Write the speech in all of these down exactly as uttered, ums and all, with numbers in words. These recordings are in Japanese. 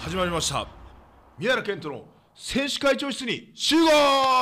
始まりました。宮原健人の選手会長室に集合。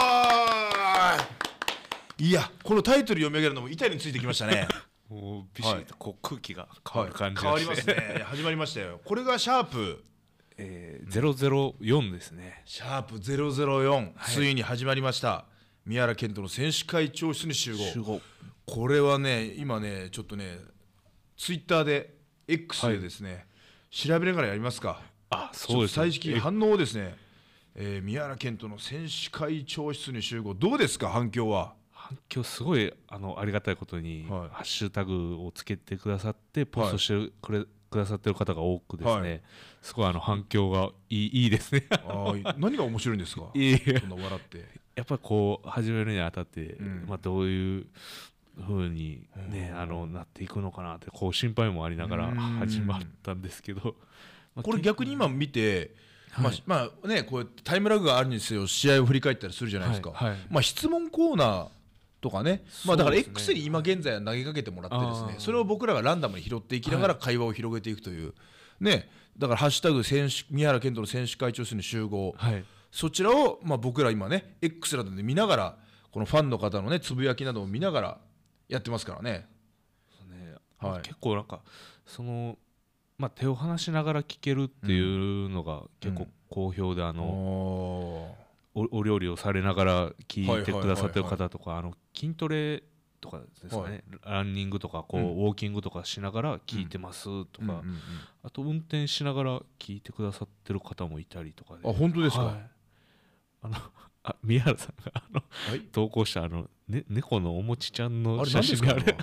いや、このタイトル読み上げるのも板についてきましたね。 もうビシッとこう空気が変わる感じがして、 はい、変わりますね。始まりましたよ。これがシャープ、 えー、ゼロゼロよんですね。 シャープゼロゼロよん、はい、ついに始まりました。宮原健人の選手会長室に集合。 集合。 これはね、今ね、ちょっとね、ツイッターで X でですね、はい、調べながらやりますか。 あ、そうですね。 最近反応をですね、えー、宮原健人の選手会長室に集合、どうですか、反響は。 反響すごい あのありがたいことに、はい、ハッシュタグをつけてくださってポストしてくれ、はい、くださってる方が多くですね、はい、すごいあの反響がいい、いいですね。 あ、何が面白いんですか。 いやそんな笑って。 やっぱりこう始めるにあたって、うん、まあ、どういう風にね、あのなっていくのかなってこう心配もありながら始まったんですけど、まあ、 これ逆に今見て、はい、まあ、まあね、こうタイムラグがあるにせよ試合を振り返ったりするじゃないですか、はいはい、まあ、質問コーナーとかね、まあ、だから X に今現在は投げかけてもらってですね、それを僕らがランダムに拾っていきながら会話を広げていくという、ね、だからハッシュタグ選手宮原健人の選手会長室に集合、はい、そちらをまあ僕ら今ね X などで見ながらこのファンの方のねつぶやきなどを見ながらやってますからね。 そうね、はい、結構なんかその、まあ、手を離しながら聞けるっていうのが結構好評で、あの、うん、お, お料理をされながら聞いてくださってる方とか、あの筋トレとかですかね、はい、ランニングとかこう、うん、ウォーキングとかしながら聞いてますとか、うんうんうんうん、あと運転しながら聞いてくださってる方もいたりとかで。 あ、本当ですか。はい、 あのあ宮原さんがあの、はい、投稿したあの、ね、猫のおもちちゃんの写真があれ、あれ、はい、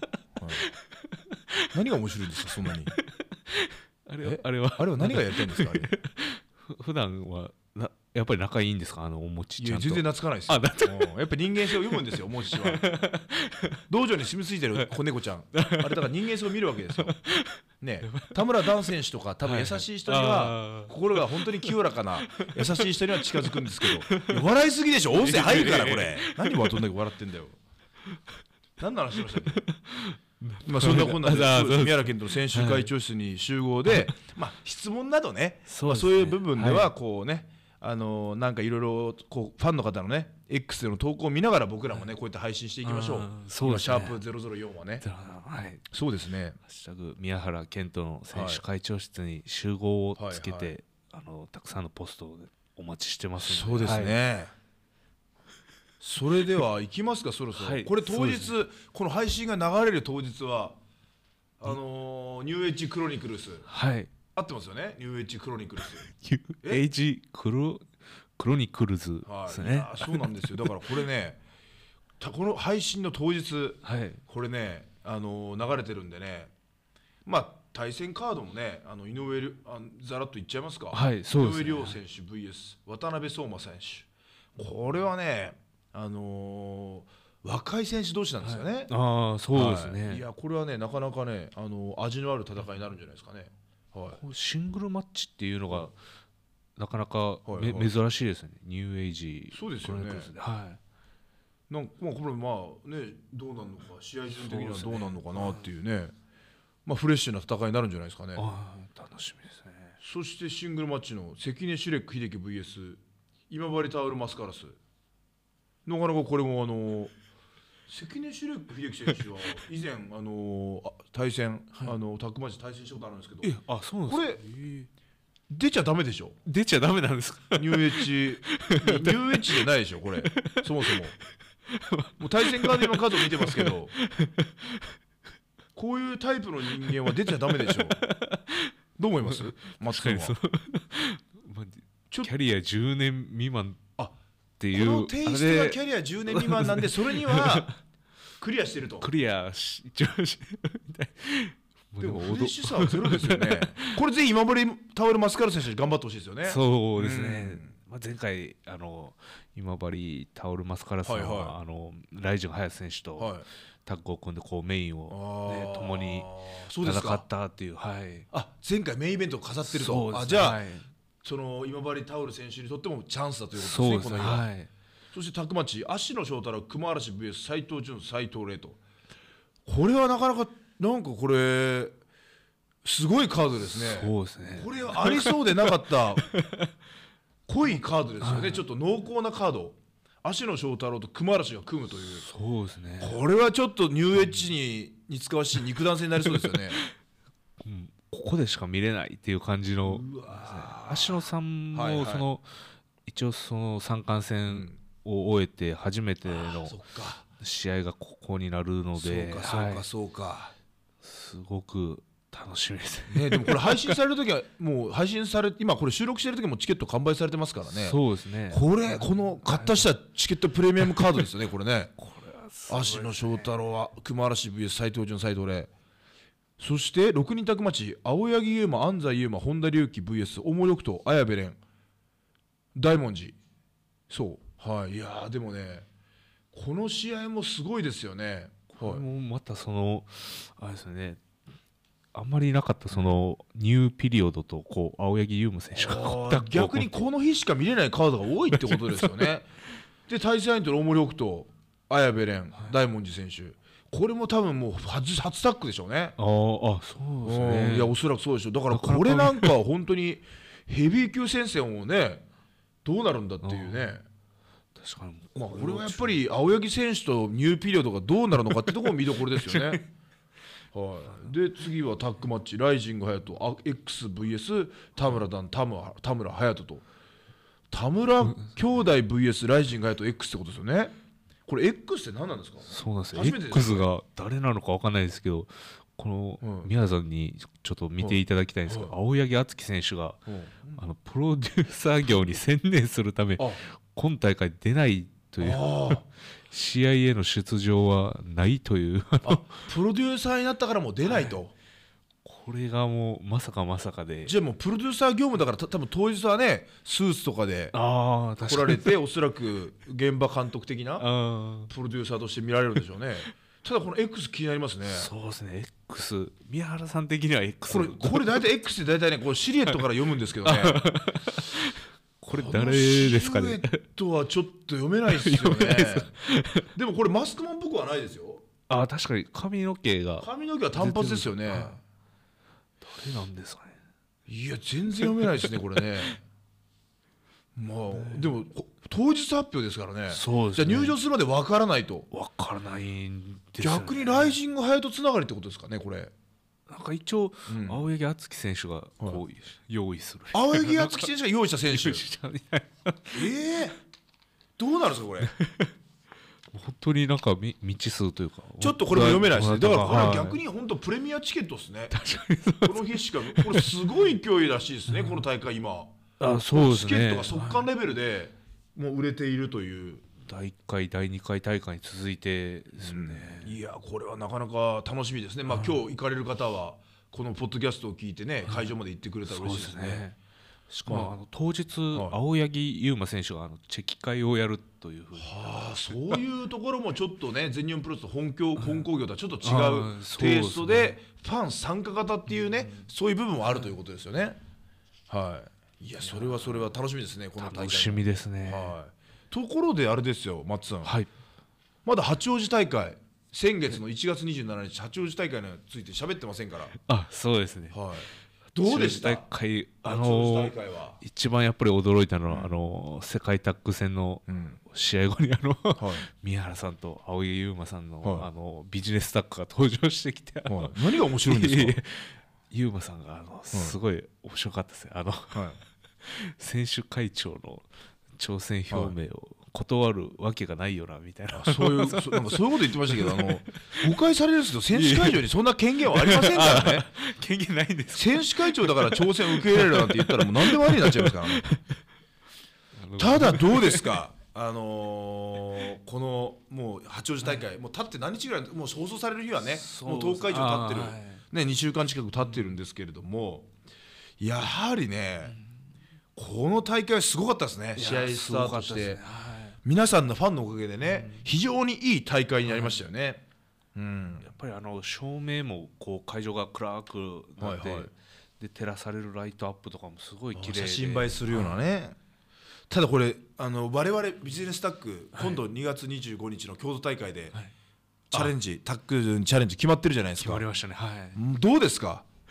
何が面白いんですか、そんなに。 あれはあれはあれは何がやりたいんですか。あれ普段はなやっぱり仲いいんですか、あのおもちちゃんと。 いや全然懐かないですよ。あ、やっぱり人間性を読むんですよ、おもちは。道場に住み着いてる子猫ちゃん、あれだから人間性を見るわけですよ。ね、田村ダン選手とか多分優しい人には心が本当に清らかな優しい人には近づくんですけど、笑いすぎでしょ、音声入るからこれ。何をどんだけ笑ってんだよ。何の話しましたっけ。まあそんなこんなで宮原健人の選手会長室に集合で、まあ質問などね、そういう部分ではこうね、あのなんかいろいろこうファンの方のね X での投稿を見ながら僕らもねこうやって配信していきましょう。そうですね、今シャープゼロゼロよんはね、はい、そうですね、 ハッシュタグ宮原健人の選手会長室に集合をつけて、はいはいはい、あのたくさんのポストをお待ちしてますので。 そうですね、はい、それでは行きますか、そろそろ、はい、これ当日、ね、この配信が流れる当日はあのー、ニューエッジクロニクルス、 はい、 合ってますよね、ニューエッジクロニクルス。 ニューエッジクロクロニクルズですね。 はい、そうなんですよ。だからこれね、この配信の当日、はい、これね、あのー、流れてるんでね、まあ対戦カードもね、あの井上あざらっといっちゃいますか。 はい、そうですね、 井上涼選手 ブイエス 渡辺相馬選手、これはね、あのー、若い選手同士なんですよね。はい、 ああ、そうですね。 はい、いやこれはねなかなかね、あのー、味のある戦いになるんじゃないですかね。はい、 シングルマッチっていうのがなかなか、はいはい、珍しいですね、ニューエイジ。 そうですよね。はい、なんかまあこれまあねどうなるのか、試合順的にはどうなるのかなっていうね、まあフレッシュな戦いになるんじゃないですかね。 あ、楽しみですね。 そしてシングルマッチの関根シュレック秀樹 ブイエス 今治タオルマスカラス、なかなかこれもあの関根シュレック秀樹選手は以前あの対戦、はい、あのタッグマッチ対戦したことあるんですけど、 え、あ、そうなんですか。 これ出ちゃダメでしょ。 出ちゃダメなんですか。 ニューエッジニューエッジじゃないでしょこれ。そもそももう対戦カードの数を見てますけど、こういうタイプの人間は出ちゃダメでしょ。どう思います松君は。 キャリアじゅうねん未満っていう、 このテイストがキャリアじゅうねん未満なんで、それにはクリアしてると。 クリアしでもフレッシュさはゼロですよね。これぜひ今治タオルマスカラ選手頑張ってほしいですよね。 そうですね、うん、まあ、前回あの今治タオルマスカラさんは、はいはい、あのライジン隼選手とタッグを組んでこうメインを、ね、共に戦ったっていう、はい、 あ、前回メインイベントを飾ってると。あ、じゃあ、はい、その今治タオル選手にとってもチャンスだということですね。そうですね、この日は、はい、そしてタッグマッチ芦野翔太郎熊嵐 ブイエス 斉藤潤斉藤麗と、これはなかなかなんかこれすごいカードですね。 そうですね。 これはありそうでなかった濃いカードですよね。ちょっと濃厚なカード。芦野翔太郎と熊嵐が組むという。 そうですね。 これはちょっとニューエッジに似つかわしい肉弾戦になりそうですよね。 うん、ここでしか見れないっていう感じの。芦野さんもその、はいはい、一応その三冠戦を終えて初めての試合がここになるので、 そうかそうかそうか、はい、 すごく楽しみですね。でもこれ配信されるときはもう配信され今これ収録してるときもチケット完売されてますからね。 そうですね。 これこの買った人はチケットプレミアムカードですよねこれね。これはすごいですね。芦野翔太郎は熊嵐 ブイエス 斉藤潤斉藤麗。そしてろくにんタッグマッチ青柳優馬安西優馬本田隆起 ブイエス 大森北斗綾部蓮大文字。そうはい。いやでもねこの試合もすごいですよね。 これもまたそのあれですね、あんまりなかったそのニューピリオドとこう青柳優馬選手が逆にこの日しか見れないカードが多いってことですよね。で対戦相手の大森北斗綾部蓮大文字選手、これも多分もう初初タッグでしょうね。 ああそうですね。 いやおそらくそうでしょう。だからこれなんか本当にヘビー級戦線をねどうなるんだっていうね。 確かに、 まあこれはやっぱり青柳選手とニューピリオドがどうなるのかってところも見どころですよね。はい、で次はタッグマッチライジング隼人 エックスブイエス 田村段田村田村隼人と田村兄弟 ブイエス ライジング隼人 X ってことですよね。これ X って何なんですか。 そうなんですよ。X が誰なのか分かんないですけど、この宮田さんにちょっと見ていただきたいんですけど、はい、青柳敦樹選手が、はい、あのプロデューサー業に専念するため今大会出ないという試合への出場はないというあプロデューサーになったからもう出ないと、はい、 これがもうまさかまさかで。 じゃあもうプロデューサー業務だからた多分当日はねスーツとかで来られておそらく現場監督的なプロデューサーとして見られるでしょうね。ただこの X 気になりますね。 そうですね X 宮原さん的には X これこれ大体 X って大体ねこれシルエットから読むんですけどねこれ誰ですかね。 シルエットはちょっと読めないですよねでもこれマスクマンっぽくはないですよ。 あ確かに髪の毛が髪の毛は単発ですよね。 誰なんですかね。 いや全然読めないですねこれねまあでも当日発表ですからね。 そうですね。 じゃあ入場するまで分からないと。 分からないんですよね。 逆にライジング隼人つながりってことですかねこれ。 なんか一応、うん、青柳敦樹選手がこう、はい、用意する。 青柳敦樹選手が用意した選手ええー、どうなるんですかこれ本当になんか未知数というかちょっとこれも読めないですね。だからこれは逆に本当プレミアチケットですね。この日しかこれすごい勢いらしいですね、うん、この大会今あそうですね、 チケットが速乾レベルでもう売れているという。 だいいっかいだいにかい大会に続いてですね、 うん、いやこれはなかなか楽しみですね。まあ今日行かれる方はこのポッドキャストを聞いてね会場まで行ってくれたら嬉しいですね。そうですね。 しかも、まあ、あの当日、はい、青柳優馬選手があのチェキ会をやるというふうに、 はあ、そういうところもちょっとね全日本プロレスと本協本興業とはちょっと違うテイストでファン参加型っていうね、うん、そういう部分もあるということですよね。はい、いやそれはそれは楽しみですねこの大会。 楽しみですね。 はい、ところであれですよ松さん、 はい、 まだ八王子大会先月のいちがつにじゅうしちにち八王子大会について喋ってませんから。 あそうですね、 はい、どうでした。 大会、あのー、一番やっぱり驚いたのは、うん、あのー、世界タッグ戦の試合後にあの、はい、宮原さんと青柳優馬さんの、はい、あのビジネスタッグが登場してきて、はい、 何が面白いんですか。 優馬さんがあのすごい面白かったですね。あの、はい、選手会長の挑戦表明を断るわけがないよなみたいな、 そういうそなんかそういうこと言ってましたけど、あの誤解されるんですけど選手会長にそんな権限はありませんからね。 権限ないんです。 選手会長だから挑戦を受け入れるなんて言ったらもう何でもありになっちゃいますからね。ただどうですか、あのー、このもう八王子大会、はい、もう経って何日ぐらいもう放送される日はねもうとおか以上経ってる、はいね、にしゅうかん近く経ってるんですけれども、やはりね、うん、この大会はすごかったですね。試合スタートして、皆さんのファンのおかげでね、うん、非常にいい大会になりましたよね。うん、 やっぱりあの照明もこう会場が暗くなって、はいはい、で照らされるライトアップとかもすごい綺麗で写真映えするようなね、はい、ただこれあの我々ビジネスタッグ、はい、今度にがつにじゅうごにちの京都大会で、はい、チャレンジタッグにチャレンジ決まってるじゃないですか。 決まりましたね、はい、 どうですか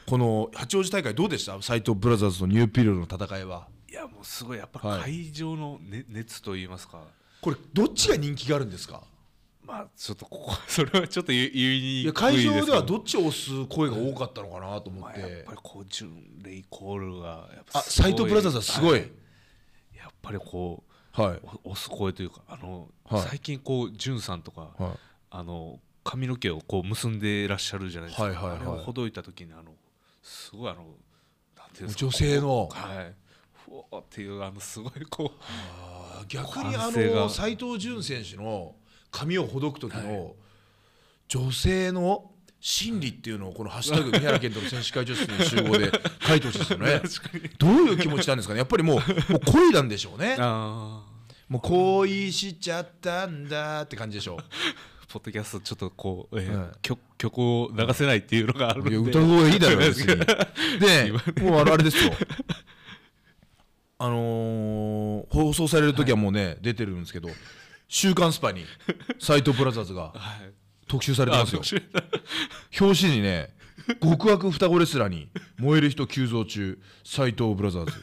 この八王子大会どうでした？斎藤ブラザーズとニューピルの戦いは。 いやもうすごいやっぱ会場の、ね、熱といいますか、 これどっちが人気があるんですか？ まあちょっとここそれはちょっと言いにくいですけど、 会場ではどっちを押す声が多かったのかなと思って、 まあ、やっぱりこう純レイコールがやっぱあ斎藤ブラザーズはすごい、はい、 やっぱりこう、はい、押す声というかあの、はい、最近こう純さんとか、はい、あの髪の毛をこう結んでいらっしゃるじゃないですか、はいはいはい、あれをほどいた時にあのすごいあのなんていうんですか、 女性の、 はいふわっていうあのすごいこうあ逆にあの斎藤純選手の髪をほどく時の女性の心理っていうのをこのハッシュタグ三原健人の選手会長室に集合で書いてほしいですよね。どういう気持ちなんですかね。やっぱりもう、もう恋なんでしょうね。あもう恋しちゃったんだって感じでしょう。 ポッドキャストちょっとこう、えーはい、曲, 曲を流せないっていうのがあるんで、いや歌声いいだろう別に。でもうあれですよ。あのー、放送される時はもうね、はい、出てるんですけど、週刊スパに斎藤ブラザーズが特集されてますよ。表紙にね、極悪双子レスラーに燃える人急増中斎藤ブラザーズ。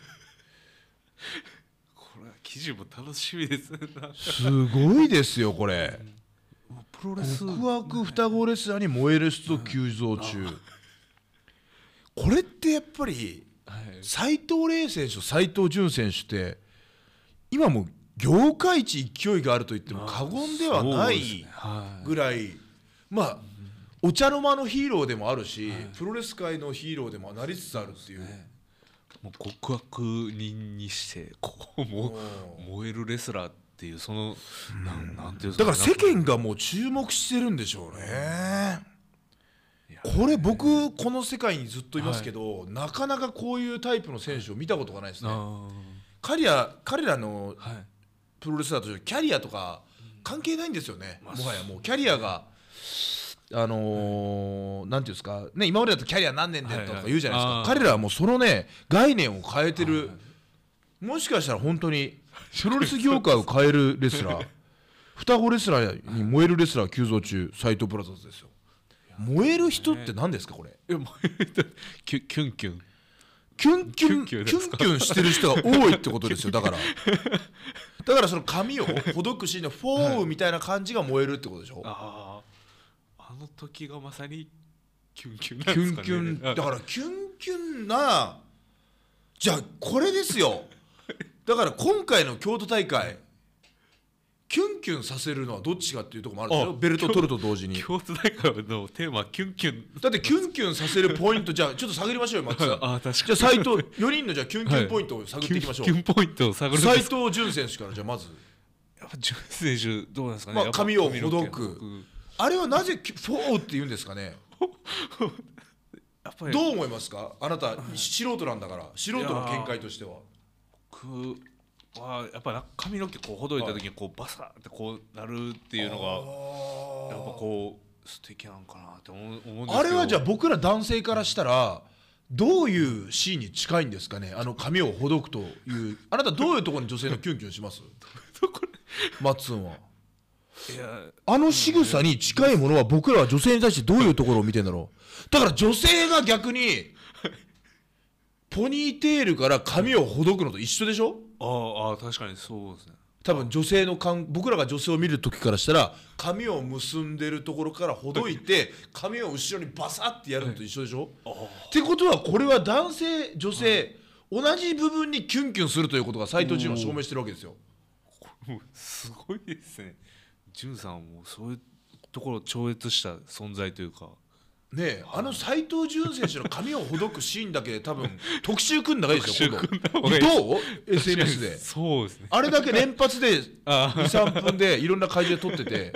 これ記事も楽しみですね。 すごいですよこれ。 プロレス極悪双子レスラーに燃える人急増中。これってやっぱり斎藤麗選手と斎藤潤選手って今も業界一勢いがあると言っても過言ではないぐらい、まあお茶の間のヒーローでもあるし、プロレス界のヒーローでもなりつつあるっていう、 もう極悪人にしてこうも燃えるレスラーっていうそのなんなんていうんですか、 だから世間がもう注目してるんでしょうね。これ僕この世界にずっといますけど、なかなかこういうタイプの選手を見たことがないですね。彼ら彼らのプロレスラーとしてキャリアとか関係ないんですよね。もはやもうキャリアがあのー、なんていうんですかね、今までだとキャリア何年でとか言うじゃないですか。彼らはもうそのね概念を変えてる、もしかしたら本当にプロレス業界を変えるレスラー双子レスラーに燃えるレスラー急増中斎藤ブラザーズですよ。燃える人って何ですかこれ。 キュンキュンキュンキュンキュンキュンキュンしてる人が多いってことですよ。だからだからその髪をほどくシーンのフォーみたいな感じが燃えるってことでしょ。 ああの時がまさにキュンキュンなんですかね。 キュンキュンだからキュンキュンな。じゃあこれですよ。だから今回の京都大会キュンキュンさせるのはどっちかっていうところもあるんですよ。ベルト取ると同時に京都大会のテーマはキュンキュンだってキュンキュンさせるポイントじゃあちょっと探りましょうよ松さん。 あ確かに。 じゃあ斎藤よにんのじゃあキュンキュンポイントを探っていきましょう。 キュンポイントを探る。 斎藤潤選手からじゃあまずやっぱ潤選手どうなんですかね。 まあ、髪をほどくあれはなぜフォーって言うんですかね。やっぱりどう思いますかあなた素人なんだから素人の見解としては。 僕はやっぱ髪の毛こうほどいた時にこうバサってこうなるっていうのがやっぱこう素敵なんかなって思うんですけど。 あれはじゃあ僕ら男性からしたらどういうシーンに近いんですかね。あの髪をほどくというあなたどういうところに女性のキュンキュンしますマッツンは。いやあの仕草に近いものは僕らは女性に対してどういうところを見てるんだろう。だから女性が逆にポニーテールから髪をほどくのと一緒でしょ。 ああ確かにそうですね。 多分女性の感僕らが女性を見る時からしたら髪を結んでるところからほどいて髪を後ろにバサッてやるのと一緒でしょ。ってことはこれは男性女性同じ部分にキュンキュンするということが斎藤潤は証明してるわけですよ。 これもすごいですね。潤さんはもうそういうところを超越した存在というかねえ、あの斎藤潤選手の髪をほどくシーンだけで多分特集組んだ方がいいですよ今度。どう エスエヌエス でそうですね。 あれだけ連発でにさんぷんでいろんな会場で撮ってて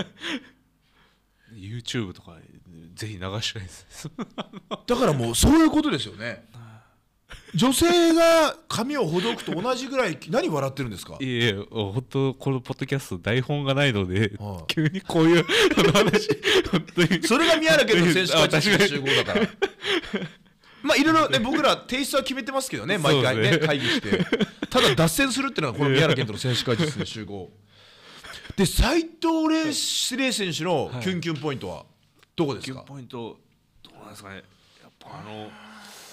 YouTube とかぜひ流したいですだからもうそういうことですよね。女性が髪をほどくと同じぐらい。何笑ってるんですか。 いやいや本当このポッドキャスト台本がないので、はあ、急にこういう話本当にそれが宮原健の選手会長の集合だからまあいろいろね僕らテイストは決めてますけどね毎回ね会議してただ脱線するっていうのがこの宮原健との選手会長の集合で斎藤麗選手のキュンキュンポイントはどこですか。 キュンポイントどうなんですかね。やっぱあの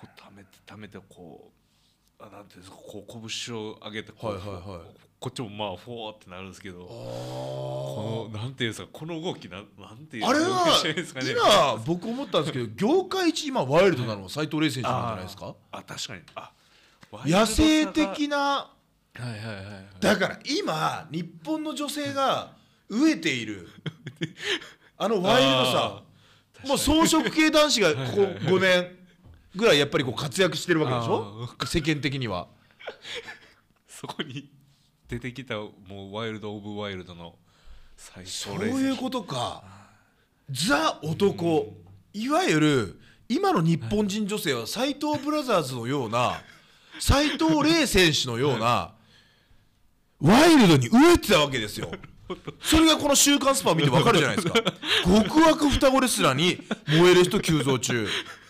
う溜めて溜めてこうあなんていうんですかこう拳を上げてこう、 はいはいはい、 こっちもまあフォーってなるんですけど、 このなんていうんですかこの動きなんなんていうあれはですかね、 今僕思ったんですけど業界一今ワイルドなのは斉藤麗選手なんじゃないですか。 あ確かにあ野生的な、 はいはいはいはい、 だから今日本の女性が飢えているあのワイルドさ、もう草食系男子がここごねんぐらいやっぱりこう活躍してるわけでしょ世間的には。 そこに出てきたもうワイルド・オブ・ワイルドの最初そういうことか。ザ男、いわゆる今の日本人女性は斉藤ブラザーズのような斉藤麗選手のようなワイルドに飢えてたわけですよ。それがこの週刊スパを見てわかるじゃないですか。極悪双子レスラーに燃える人急増中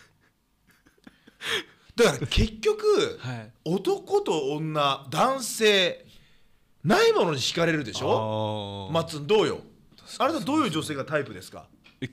だから結局、はい、男と女男性ないものに惹かれるでしょ。マッツンどうよ。あなたどういう女性がタイプですか。 え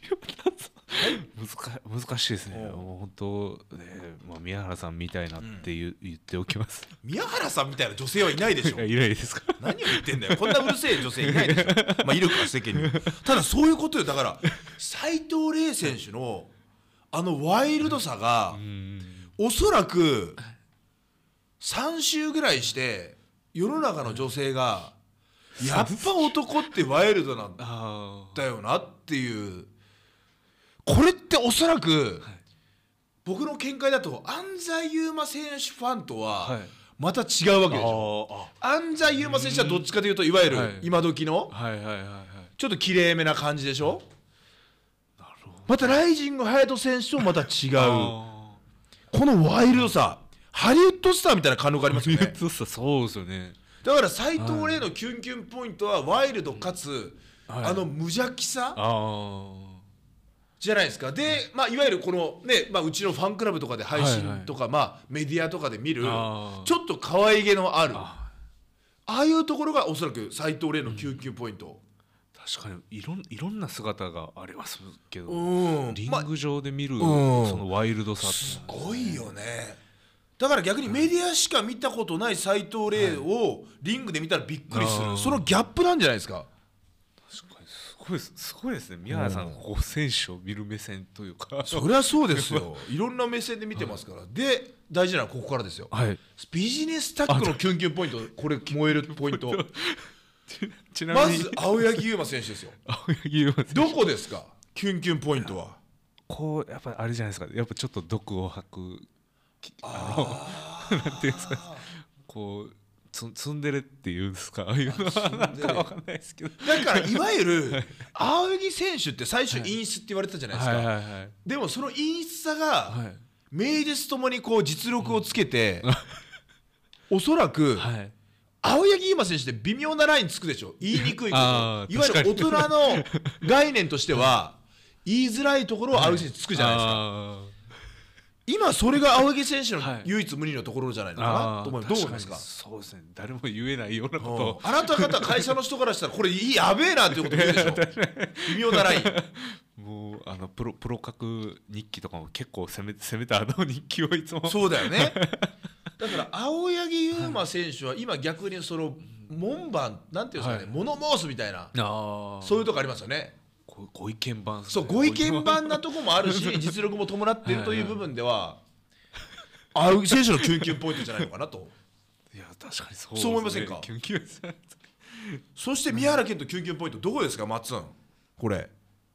難, 難しいですね。もう本当ね、まあ、宮原さんみたいなって言う、うん、言っておきます。 宮原さんみたいな女性はいないでしょ。 いないですか。 何を言ってんだよ。こんなうるせえ女性いないでしょ。まあいるか世間に。ただそういうことよ。だから斉藤麗選手のあのワイルドさが、うん、おそらくさん週ぐらいして世の中の女性がやっぱ男ってワイルドなんだよなっていう。これっておそらく僕の見解だと安西優真選手ファンとはまた違うわけでしょ。安西優真選手はどっちかというといわゆる今時のちょっときれいめな感じでしょ。またライジング隼人選手とまた違うこのワイルドさ、ハリウッドスターみたいな感動がありますよね。 そうですよね。 だから斉藤麗のキュンキュンポイントはワイルドかつあの無邪気さじゃないですか。で、まあ、いわゆるこのね、まあ、うちのファンクラブとかで配信とか、はいはい、まあ、メディアとかで見るちょっと可愛げのある あ, ああいうところがおそらく斉藤麗のキュンキュンポイント、うん、 確かにいろん、いろんな姿がありますけど、 うん、 リング上で見る、 まあ、 そのワイルドさってすごいよね。だから逆にメディアしか見たことない斉藤麗をリングで見たらびっくりする、はい、そのギャップなんじゃないですか。 確かにすごいです、すごいですね。宮原さん、こう選手を見る目線というかそりゃそうですよ。いろんな目線で見てますから、はい、で大事なのはここからですよ、はい、ビジネスタックのキュンキュンポイント、これ燃えるポイントちなみにまず青柳優馬選手ですよ。 青柳優馬選手どこですかキュンキュンポイントは。 こうやっぱりあれじゃないですか、やっぱちょっと毒を吐くあのなんていうんですか、こうつツンデレっていうんですか、ああいうのはなんかわかんないですけど、 だからいわゆる青柳選手って最初陰湿って言われてたじゃないですか、はいはいはいはい、でもその陰湿さが名実ともにこう実力をつけて、うん、おそらく、はい、青柳優馬選手って微妙なラインつくでしょ。言いにくいこと、いわゆる大人の概念としては言いづらいところを青柳選手つくじゃないですか、はい、今それが青柳選手の唯一無二のところじゃないのかな、はい、と思います。どう思いますか。 そうですね、誰も言えないようなことをあなた方会社の人からしたらこれやべえなっていうこと言うでしょ微妙なラインもうあのプロプロ格日記とかも結構攻め攻めたあの日記をいつもそうだよねだから青柳優馬選手は今逆にその門番なんていうんですかね、はい、モノ申すみたいなそういうとこありますよね。 ご意見番、ね、 そうご意見番なとこもあるし実力も伴っているという部分では青柳選手のキュンキュンポイントじゃないのかなと。 いや確かにそうですね、 そう思いませんか。キュンキュンそして宮原健人キュンキュンポイントどこですかマッツン。これ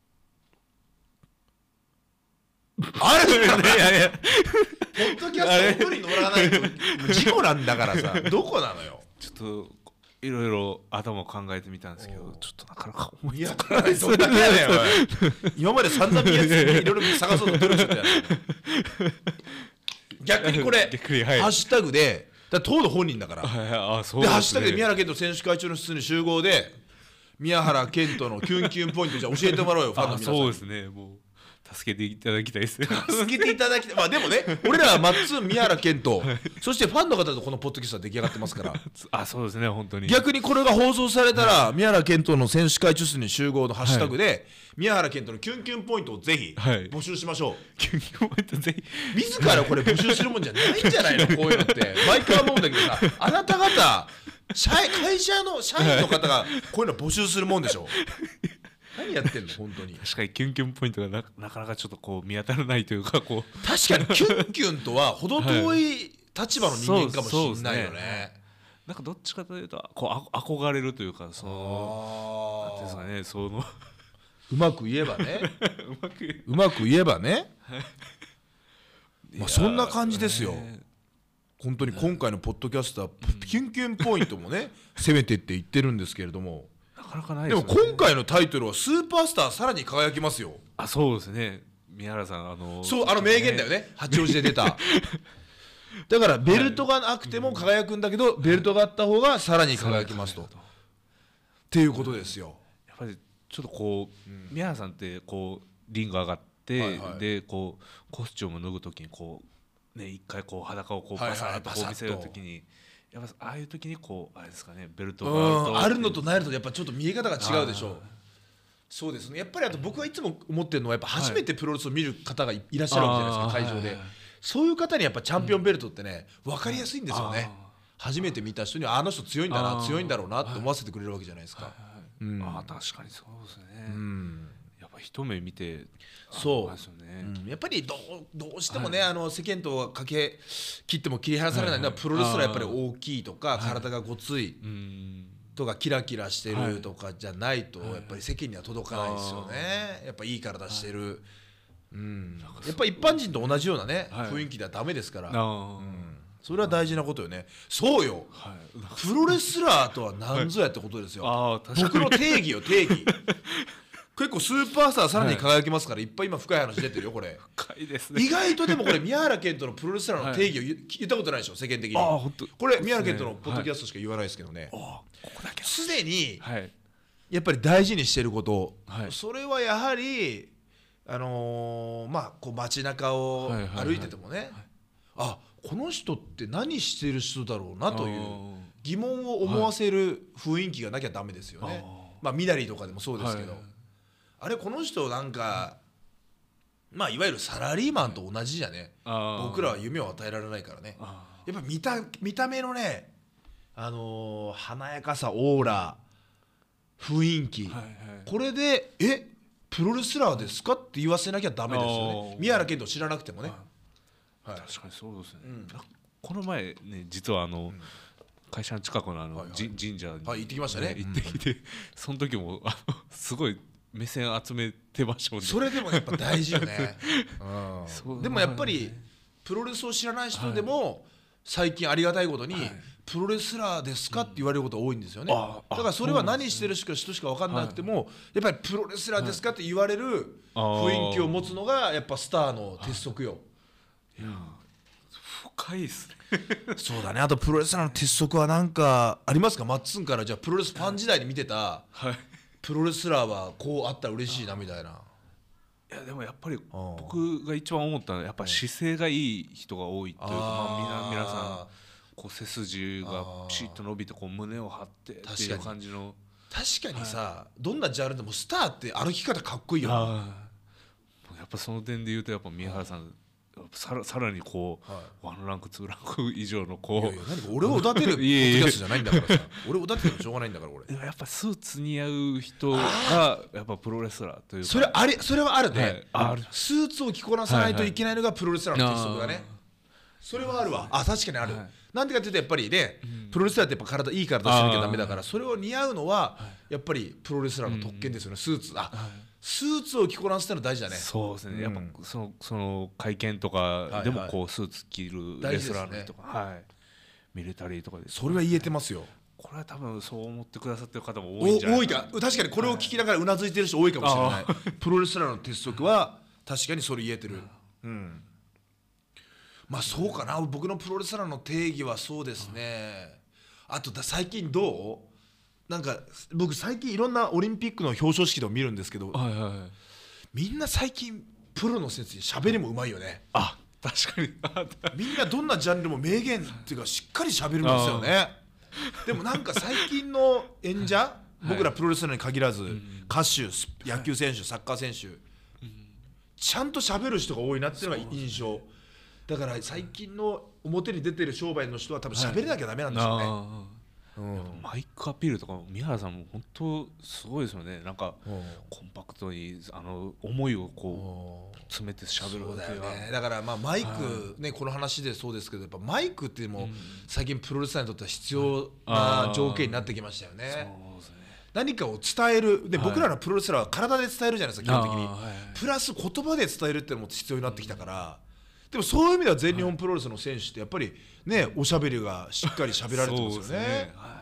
あれいやいやポッドキャスト一人乗らないと事故なんだからさどこなのよ。 ちょっといろいろ頭を考えてみたんですけどちょっとなかなか思いつかない。どんだけやねん今まで散々見やついろいろ探そうと努力してたや逆にこれ、はい、ハッシュタグでだ当の本人だから、はいはい、あそうですね、でハッシュタグで宮原健人選手会長の室に集合で宮原健人のキュンキュンポイントじゃ教えてもらおうよファンの皆さん。 そうですね、もう助けていただきたいですね。 助けていただきたい。まあでもね、俺らはマッツン、宮原健人、そしてファンの方とこのポッドキャストは出来上がってますからあ、そうですね、本当に。 逆にこれが放送されたら、宮原健人の選手会中枢に集合のハッシュタグで、宮原健人のキュンキュンポイントをぜひ募集しましょう。 キュンキュンポイントぜひ。 自らこれ募集するもんじゃないんじゃないの、こういうのって。毎回思うんだけどさ、あなた方、社会社の社員の方がこういうの募集するもんでしょ。何やってんの本当に。 確かにキュンキュンポイントが な, なかなかちょっとこう見当たらないというか、こう確かにキュンキュンとは程遠い立場の人間かもしれないよね。 ね、なんかどっちかというとこう憧れるというか、そのなんていうんですかね、そのうまく言えばねうまくうまく言えばねまあそんな感じですよ、ね、本当に今回のポッドキャストはキュンキュンポイントもね攻めてって言ってるんですけれども、 なかなかないでですよね。 も今回のタイトルはスーパースターさらに輝きますよ。 あ、そうですね、宮原さん、あのそう、あの名言だよね、八王子で出ただからベルトがなくても輝くんだけど、ベルトがあった方がさらに輝きますと、っていうことですよ。 やっぱりちょっとこう、うん、宮原さんってこうリング上がって、はいはい、でこうコスチューム脱ぐときにこうね、一回こう裸をこうバサッとこう見せるときに、やっぱああいうときにこうあれですかね、ベルトがあるとあるのとないのとやっぱちょっと見え方が違うでしょう。そうですね、やっぱりあと僕はいつも思ってるのはやっぱ初めてプロレスを見る方がいらっしゃるわけじゃないですか、会場で、はいはい、そういう方にやっぱチャンピオンベルトってね、うん、分かりやすいんですよね。初めて見た人にあの人強いんだな、強いんだろうなって思わせてくれるわけじゃないですか。 ああ、確かにそうですね、うん、やっぱ一目見てそうですよね、うん、やっぱりどう、どうしてもね、はい、あの世間とかけ切っても切り離されないのは、はいはい、プロレスラーやっぱり大きいとか、体がごついとかキラキラしてるとかじゃないと、やっぱり世間には届かないですよね。やっぱいい体してる、はい、うん、やっぱ一般人と同じようなね、はい、雰囲気ではダメですから、うん、それは大事なことよね。そうよ、はい、プロレスラーとは何ぞやってことですよ、はい、僕の定義よ、定義結構スーパースターさらに輝きますから、はい、いっぱい今深い話出てるよこれ。 深いですね。 意外とでもこれ宮原健人のプロレスラーの定義を言ったことないでしょ、世間的に。あ、これ宮原健人のポッドキャストしか言わないですけどね、すで、はい、にやっぱり大事にしてること、はい、それはやはりあのー、まあこう街中を歩いててもね、はいはいはい、あ、この人って何してる人だろうなという疑問を思わせる雰囲気がなきゃダメですよね、はい、まあみなりとかでもそうですけど、はい、あれこの人なんか、まあいわゆるサラリーマンと同じじゃね、僕らは夢を与えられないからね、やっぱり見た、見た目のね、あのー、華やかさ、オーラ、雰囲気、はいはい、これでえプロレスラーですかって言わせなきゃダメですよね。宮原健人知らなくてもね、 はい、確かにそうですね、うん、この前ね、実はあの、うん、会社の近くのあの、はいはい、神社に、 はい、行ってきましたね、 行ってきて、うん、その時もあのすごい目線集めてましたもんね。 それでもやっぱ大事よね、うん、でもやっぱりプロレスを知らない人でも、はい、最近ありがたいことに、はい、プロレスラーですかって言われることが多いんですよね、うん、だからそれは何してる人しか分かんなくても、はい、やっぱりプロレスラーですかって言われる雰囲気を持つのがやっぱスターの鉄則よ。 いや、深いですねそうだね。あとプロレスラーの鉄則は何かありますか、マッツンから。じゃあプロレスファン時代に見てた、はい、プロレスラーはこうあったら嬉しいなみたいな。 いやでもやっぱり僕が一番思ったのはやっぱ姿勢がいい人が多いというか、まあ、皆さんこう背筋がピシッと伸びてこう胸を張ってっていう感じの。 確かにさ、はい、どんなジャンルでもスターって歩き方かっこいいよな。 やっぱその点で言うとやっぱ宮原さんさ ら, さらにこう、はい、ワンランクツーランク以上のこう、いやいや何か俺をおだてるポッドキャストじゃないんだからさ俺をおだててもしょうがないんだから俺。 やっぱスーツ似合う人がやっぱプロレスラーというか、 それあれそれはあるね、はい、ある。スーツを着こなさないといけないのがプロレスラーの鉄則だね、はいはい、それはあるわ。あ、確かにある、はい、なんでかっていうとやっぱりね、うん、プロレスラーってやっぱ体いい体してなきゃダメだから、それを似合うのはやっぱりプロレスラーの特権ですよね、うん、スーツ。あ、はい、スーツを着こなすってのは大事だね。 そうですね、うん、やっぱその、その会見とかでもこう、はいはい、スーツ着るレスラーの人とか、ね、はい、ミリタリーとかで、 それは言えてますよ。 これは多分そう思ってくださってる方も多いんじゃないかな。 多いか、確かにこれを聞きながらうなずいてる人多いかもしれない。プロレスラーの鉄則は確かにそれ言えてる、うん、まあそうかな。僕のプロレスラーの定義はそうですね。あとだ最近どうなんか僕最近いろんなオリンピックの表彰式でも見るんですけど、はいはいはい、みんな最近プロの先生喋りもうまいよね。 あ、確かにみんなどんなジャンルも名言っていうかしっかり喋るんですよね。でもなんか最近の演者、はい、僕らプロレスラーに限らず、はい、歌手、野球選手、サッカー選手、うん、ちゃんと喋る人が多いなっていうのが印象だから、最近の表に出てる商売の人は多分喋れなきゃダメなんでしょうね、はい、うん、 マイクアピールとか宮原さんも本当すごいですよね。なんかコンパクトにあの思いをこう詰めて喋る。 そうだよね。だからまあマイク、はい、ね、この話でそうですけど、やっぱマイクってもう最近プロレスラーにとっては必要な条件になってきましたよね。そうですね。何かを伝えるで、はい、僕らのプロレスラーは体で伝えるじゃないですか基本的に、はい、プラス言葉で伝えるっていうのも必要になってきたから、うん、でもそういう意味では全日本プロレスの選手ってやっぱりね、おしゃべりがしっかり喋られてますよね。そうですね、はい、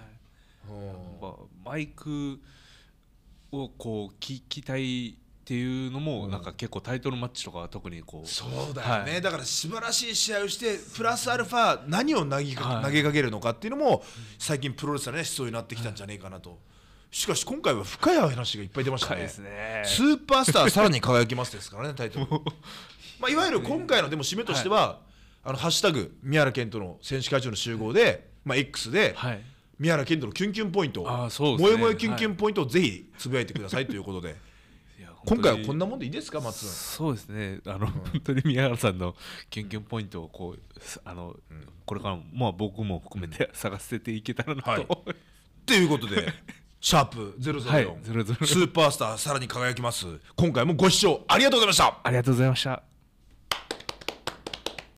うん、マイクをこう聞きたいっていうのもなんか結構タイトルマッチとかは特にこう、 そうだよね、はい、だから素晴らしい試合をしてプラスアルファ何を投げか、はい、投げかけるのかっていうのも最近プロレスはね必要になってきたんじゃねえかなと。しかし今回は深い話がいっぱい出ました ね, ですね。 スーパースターさらに輝きますですからねタイトルまあいわゆる今回のでも締めとしては、はい、あのハッシュタグ宮原健人の選手会長の集合で、まあ、X で、はい、宮原健人のキュンキュンポイント、 あ、そうですね、 萌え萌えキュンキュンポイントをぜひつぶやいてくださいということで今回はこんなもんでいいですか松さん。 そうですね、あの、うん、本当に宮原さんのキュンキュンポイントをこうあの、うん、これからも、まあ、僕も含めて探せていけたらなと、はい、 ということでシャープゼロゼロよん、はい、スーパースターさらに輝きます。今回もご視聴ありがとうございました。 ありがとうございました。